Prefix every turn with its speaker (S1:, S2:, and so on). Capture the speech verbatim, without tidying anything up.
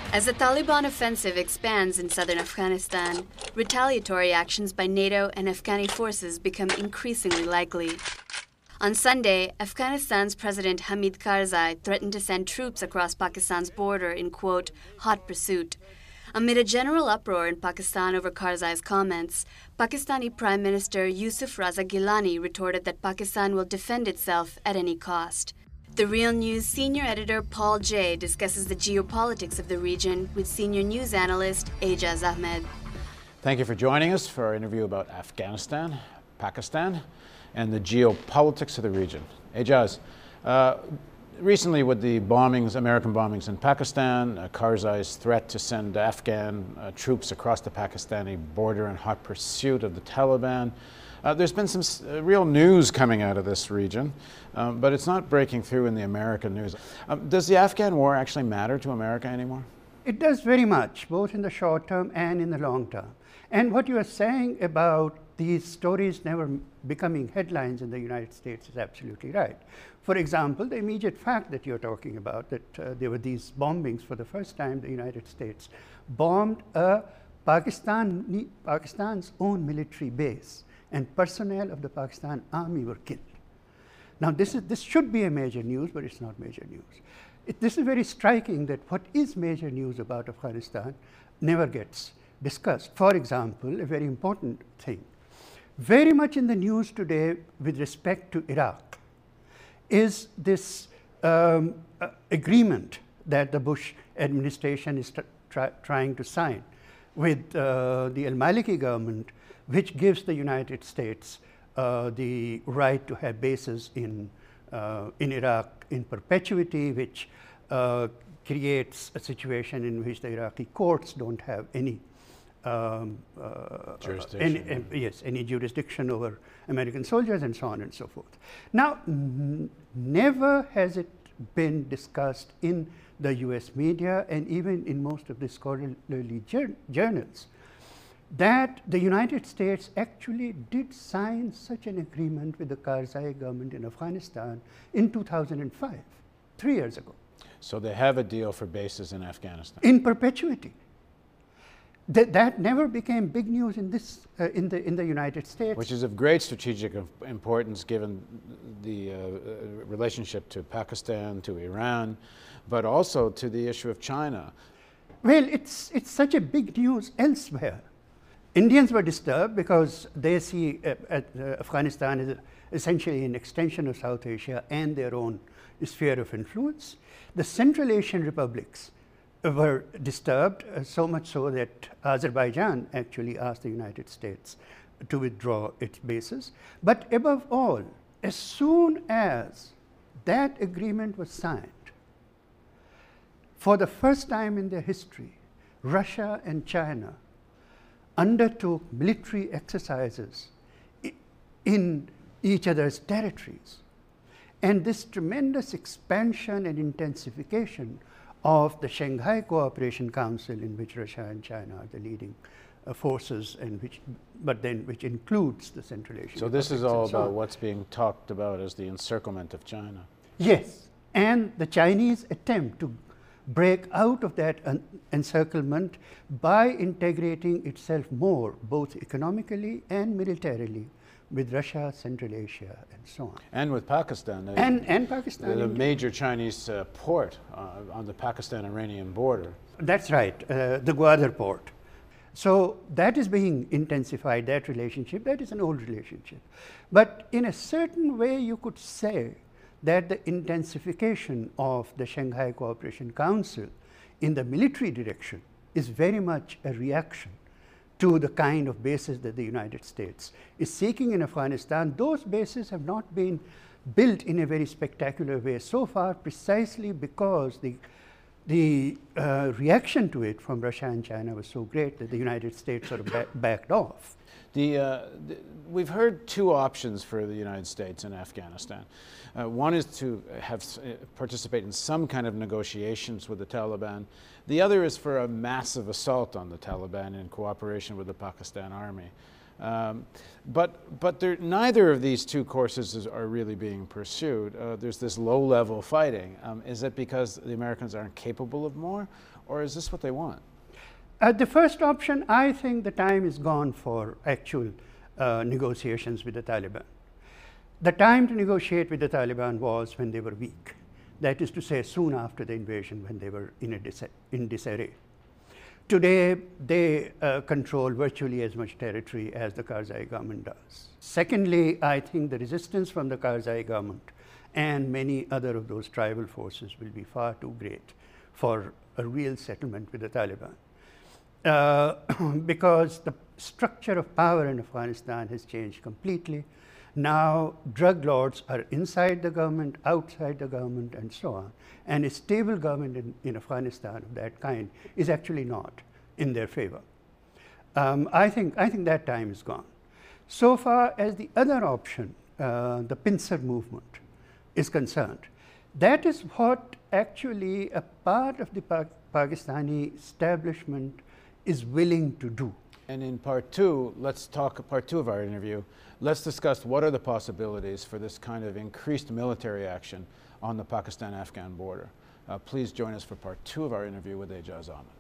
S1: As the Taliban offensive expands in southern Afghanistan, retaliatory actions by NATO and Afghani forces become increasingly likely. On Sunday, Afghanistan's President Hamid Karzai threatened to send troops across Pakistan's border in, quote, hot pursuit. Amid a general uproar in Pakistan over Karzai's comments, Pakistani Prime Minister Yusuf Raza Gilani retorted that Pakistan will defend itself at any cost. The Real News senior editor Paul Jay discusses the geopolitics of the region with senior news analyst Aijaz Ahmed.
S2: Thank you for joining us for our interview about Afghanistan, Pakistan, and the geopolitics of the region. Aijaz, uh, recently with the bombings, American bombings in Pakistan, uh, Karzai's threat to send Afghan uh, troops across the Pakistani border in hot pursuit of the Taliban, Uh, there's been some uh, real news coming out of this region, um, but it's not breaking through in the American news. Um, does the Afghan war actually matter to America anymore?
S3: It does very much, both in the short term and in the long term. And what you are saying about these stories never becoming headlines in the United States is absolutely right. For example, the immediate fact that you're talking about, that uh, there were these bombings for the first time, the United States bombed a Pakistan, Pakistan's own military base, and personnel of the Pakistan army were killed. Now, this, is, this should be a major news, but it's not major news. It, this is very striking that what is major news about Afghanistan never gets discussed. For example, a very important thing, very much in the news today with respect to Iraq is this um, uh, agreement that the Bush administration is try, trying to sign with uh, the al-Maliki government, which gives the United States uh, the right to have bases in, uh, in Iraq in perpetuity, which uh, creates a situation in which the Iraqi courts don't have any um, uh,
S2: jurisdiction.
S3: Any, uh, yes, any jurisdiction over American soldiers and so on and so forth. Now, n never has it been discussed in the U S media and even in most of the scholarly jour journals that the United States actually did sign such an agreement with the Karzai government in Afghanistan in two thousand five, three years ago.
S2: So they have a deal for bases in Afghanistan.
S3: In perpetuity. That, that never became big news in, this, uh, in, the, in the United States.
S2: Which is of great strategic importance given the uh, relationship to Pakistan, to Iran, but also to the issue of China.
S3: Well, it's, it's such a big news elsewhere. Indians were disturbed because they see uh, uh, Afghanistan as essentially an extension of South Asia and their own sphere of influence. The Central Asian republics were disturbed, uh, so much so that Azerbaijan actually asked the United States to withdraw its bases. But above all, as soon as that agreement was signed, for the first time in their history, Russia and China undertook military exercises in each other's territories. And this tremendous expansion and intensification of the Shanghai Cooperation Council, in which Russia and China are the leading uh, forces, and which, but then which includes the Central Asian.
S2: So this is all
S3: so
S2: about
S3: on.
S2: what's being talked about as the encirclement of China.
S3: Yes, and the Chinese attempt to break out of that encirclement by integrating itself more, both economically and militarily, with Russia, Central Asia, and so on.
S2: And with Pakistan. The,
S3: and, and Pakistan.
S2: The, the major Chinese uh, port uh, on the Pakistan-Iranian border.
S3: That's right, uh, the Gwadar port. So that is being intensified, that relationship. That is an old relationship. But in a certain way, you could say that the intensification of the Shanghai Cooperation Council in the military direction is very much a reaction to the kind of bases that the United States is seeking in Afghanistan. Those bases have not been built in a very spectacular way so far, precisely because the, the uh, reaction to it from Russia and China was so great that the United States sort of ba backed off.
S2: The, uh, the, we've heard two options for the United States in Afghanistan. Uh, one is to have uh, participate in some kind of negotiations with the Taliban. The other is for a massive assault on the Taliban in cooperation with the Pakistan army. Um, but but there, neither of these two courses is, are really being pursued. Uh, there's this low-level fighting. Um, is it because the Americans aren't capable of more, or is this what they want?
S3: Uh, the first option, I think the time is gone for actual uh, negotiations with the Taliban. The time to negotiate with the Taliban was when they were weak. That is to say, soon after the invasion, when they were in, a dis in disarray. Today, they uh, control virtually as much territory as the Karzai government does. Secondly, I think the resistance from the Karzai government and many other of those tribal forces will be far too great for a real settlement with the Taliban. Uh, because the structure of power in Afghanistan has changed completely. Now, drug lords are inside the government, outside the government, and so on. And a stable government in, in Afghanistan of that kind is actually not in their favor. Um, I think, I think that time is gone. So far as the other option, uh, the pincer movement, is concerned, that is what actually a part of the pa Pakistani establishment is willing to do.
S2: And in part two, let's talk, part two of our interview, let's discuss what are the possibilities for this kind of increased military action on the Pakistan-Afghan border. Uh, please join us for part two of our interview with Aijaz Ahmed.